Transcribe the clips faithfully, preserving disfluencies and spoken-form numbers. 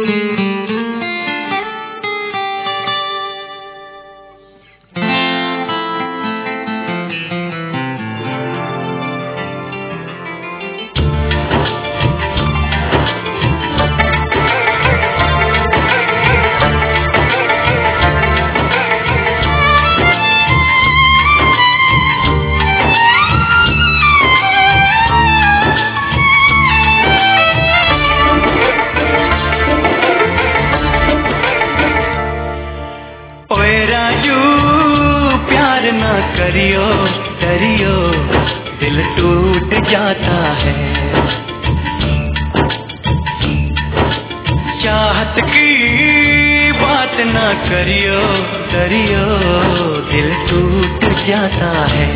करियो करियो दिल टूट जाता है, चाहत की बात ना करियो करियो दिल टूट जाता है।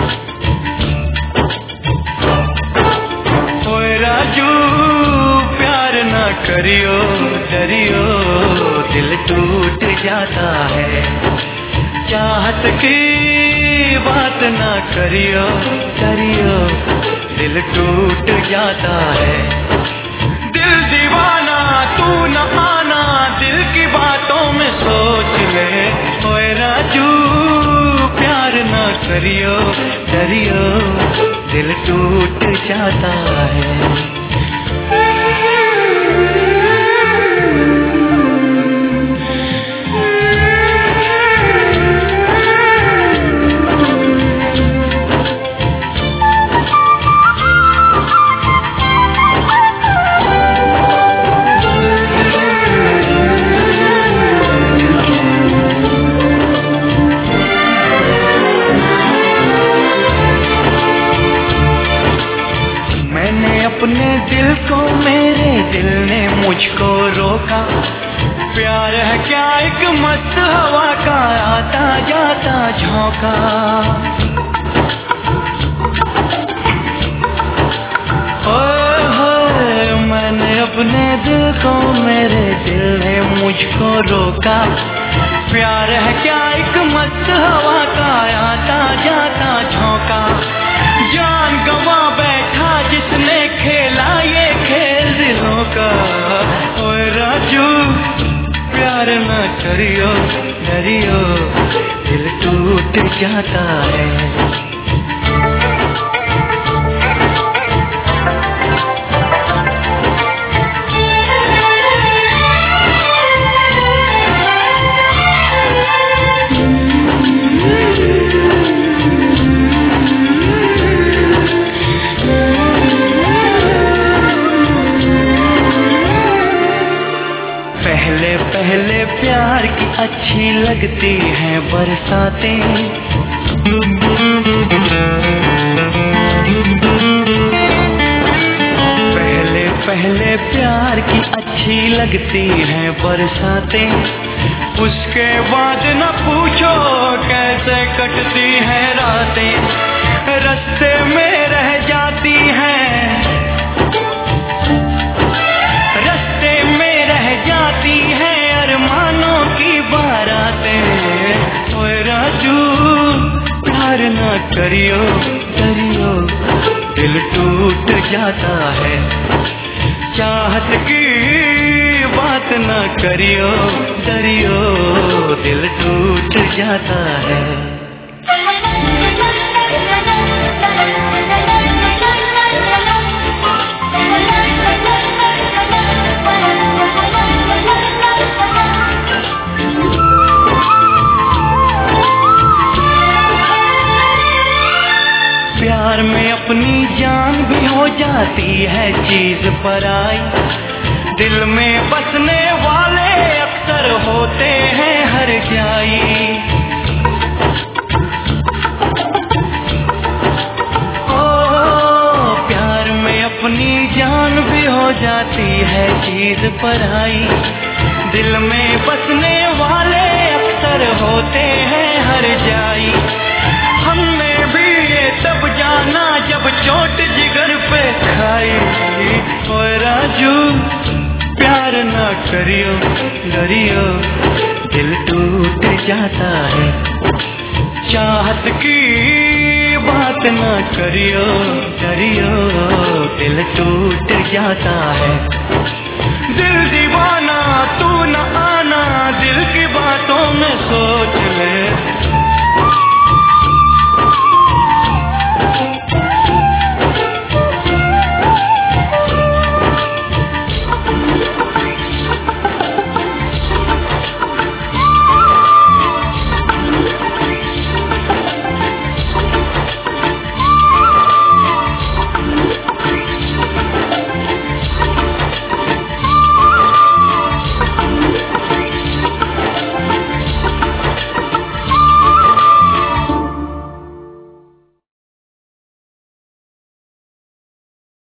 ओए राजू प्यार ना करियो करियो दिल टूट जाता है, चाहत की बात ना करियो करियो दिल टूट जाता है। दिल दीवाना तू न आना, दिल की बातों में सोच ले। ओए राजू प्यार ना करियो करियो दिल टूट जाता है। अपने दिल को मेरे दिल ने मुझको रोका, प्यार है क्या एक मस्त हवा का आता जाता झोंका। ओए होए मैंने अपने दिल को मेरे दिल ने मुझको रोका, प्यार है क्या एक मस्त हवा का आता जाता झोंका। जान गवा बैठा जिसने खेला ये खेल दिलों का। ओए राजू प्यार ना करियो करियो दिल टूट जाता है। पहले पहले प्यार की अच्छी लगती हैं बरसातें, पहले पहले प्यार की अच्छी लगती हैं बरसातें, उसके बाद न पूछो कैसे कटती हैं रातें। रास्ते में रह जाती हैं, रास्ते में रह जाती हैं अरमानों की बारातें। ओए राजू प्यार ना करियो करियो दिल टूट जाता है, चाहत की बात ना करियो करियो दिल टूट जाता है। प्यार में अपनी जान भी हो जाती है चीज पराई, दिल में बसने वाले अक्सर होते हैं हर जाई। ओ प्यार में अपनी जान भी हो जाती है चीज पराई, दिल में बसने वाले अक्सर होते हैं हर जाई। हमने भी ये तब जाना जब चोट जिगर पे खाई। ओए राजू प्यार ना करियो करियो दिल टूट जाता है, चाहत की बात ना करियो करियो दिल टूट जाता है।